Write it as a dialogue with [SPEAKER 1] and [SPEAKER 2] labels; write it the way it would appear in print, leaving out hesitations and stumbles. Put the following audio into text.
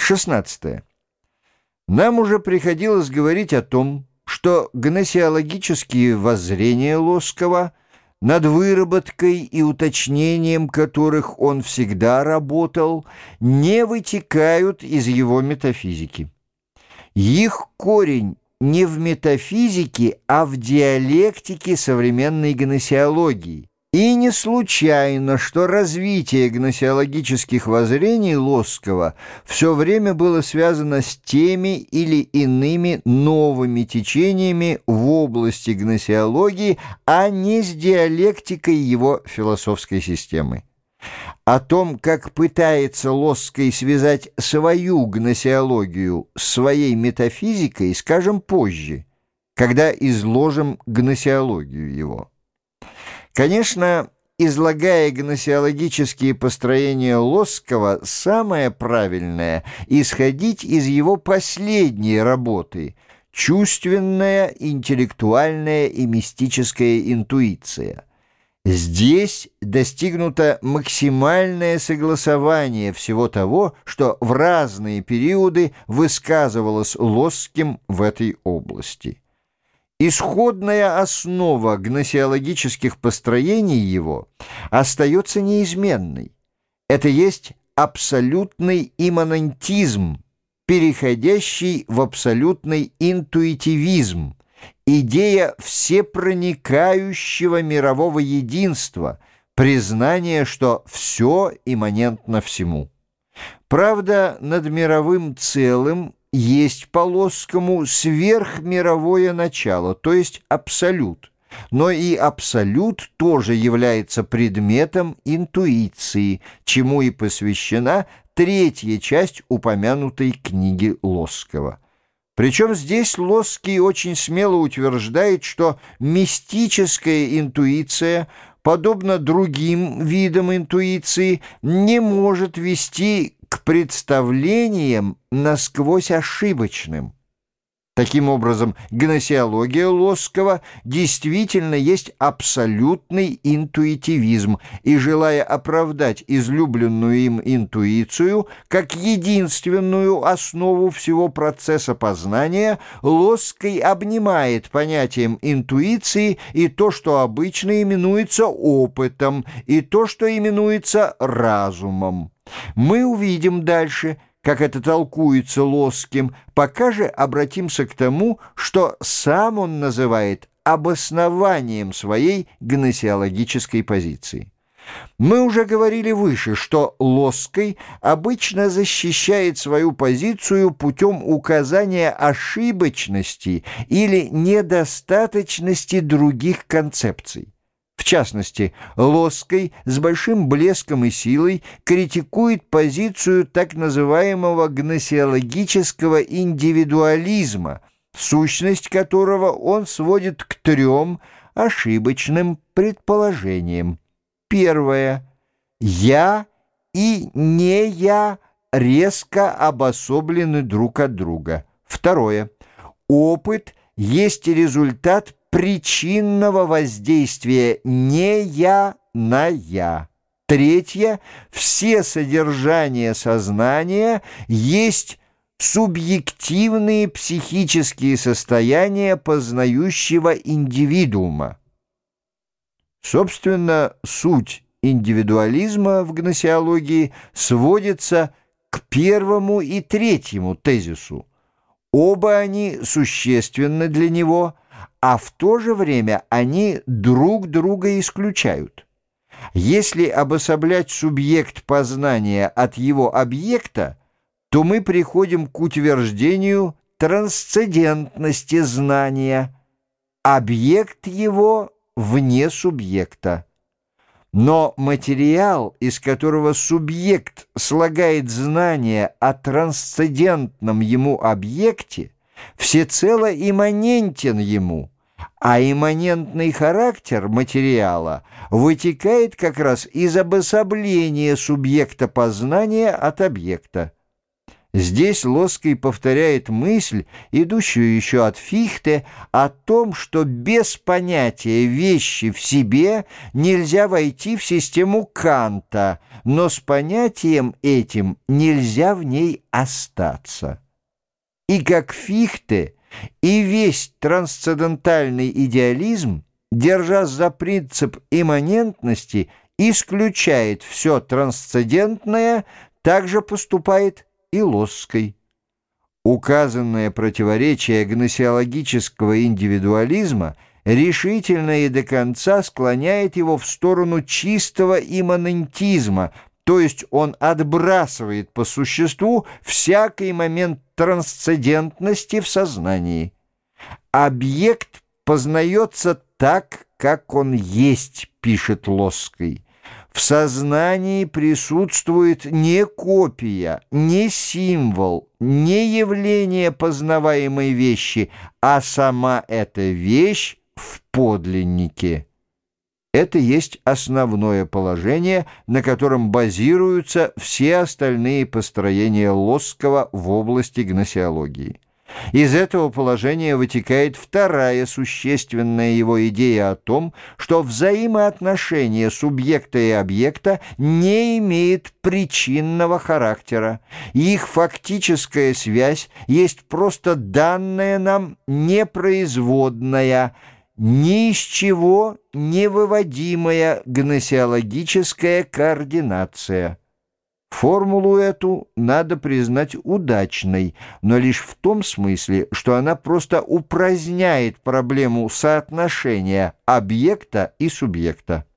[SPEAKER 1] 16. Нам уже приходилось говорить о том, что гносеологические воззрения Лосского, над выработкой и уточнением которых он всегда работал, не вытекают из его метафизики. Их корень не в метафизике, а в диалектике современной гносеологии. И не случайно, что развитие гносеологических воззрений Лосского все время было связано с теми или иными новыми течениями в области гносеологии, а не с диалектикой его философской системы. О том, как пытается Лосский связать свою гносеологию с своей метафизикой, скажем позже, когда изложим гносеологию его. Конечно, излагая гносеологические построения Лосского, самое правильное – исходить из его последней работы «Чувственная, интеллектуальная и мистическая интуиция». Здесь достигнуто максимальное согласование всего того, что в разные периоды высказывалось Лосским в этой области. Исходная основа гносеологических построений его остается неизменной. Это есть абсолютный имманентизм, переходящий в абсолютный интуитивизм, идея всепроникающего мирового единства, признание, что все имманентно всему. Правда, над мировым целым есть по Лосскому сверхмировое начало, то есть абсолют. Но и абсолют тоже является предметом интуиции, чему и посвящена третья часть упомянутой книги Лосского. Причем здесь Лосский очень смело утверждает, что мистическая интуиция, подобно другим видам интуиции, не может вести к представлениям насквозь ошибочным. Таким образом, гносеология Лосского действительно есть абсолютный интуитивизм, и, желая оправдать излюбленную им интуицию как единственную основу всего процесса познания, Лосский обнимает понятием интуиции и то, что обычно именуется опытом, и то, что именуется разумом. Мы увидим дальше, как это толкуется Лосским, пока же обратимся к тому, что сам он называет обоснованием своей гносеологической позиции. Мы уже говорили выше, что Лосский обычно защищает свою позицию путем указания ошибочности или недостаточности других концепций. В частности, Лосский с большим блеском и силой критикует позицию так называемого гносеологического индивидуализма, сущность которого он сводит к трем ошибочным предположениям. Первое. «Я» и «не я» резко обособлены друг от друга. Второе. «Опыт» есть результат причинного воздействия не «я» на «я». Третье. Все содержания сознания есть субъективные психические состояния познающего индивидуума. Собственно, суть индивидуализма в гносеологии сводится к первому и третьему тезису. Оба они существенны для него, а в то же время они друг друга исключают. Если обособлять субъект познания от его объекта, то мы приходим к утверждению трансцендентности знания, объект его вне субъекта. Но материал, из которого субъект слагает знание о трансцендентном ему объекте, всецело имманентен ему, а имманентный характер материала вытекает как раз из обособления субъекта познания от объекта. Здесь Лосский повторяет мысль, идущую еще от Фихте, о том, что без понятия вещи в себе нельзя войти в систему Канта, но с понятием этим нельзя в ней остаться. И как Фихте, и весь трансцендентальный идеализм, держась за принцип имманентности, исключает все трансцендентное, также поступает и Лосской. Указанное противоречие гносеологического индивидуализма решительно и до конца склоняет его в сторону чистого имманентизма, то есть он отбрасывает по существу всякий момент трансцендентности в сознании. Объект познается так, как он есть, пишет Лосский. В сознании присутствует не копия, не символ, не явление познаваемой вещи, а сама эта вещь в подлиннике. Это есть основное положение, на котором базируются все остальные построения Лосского в области гносеологии. Из этого положения вытекает вторая существенная его идея о том, что взаимоотношения субъекта и объекта не имеет причинного характера. Их фактическая связь есть просто данная нам непроизводная, ни из чего не выводимая гносеологическая координация. Формулу эту надо признать удачной, но лишь в том смысле, что она просто упраздняет проблему соотношения объекта и субъекта.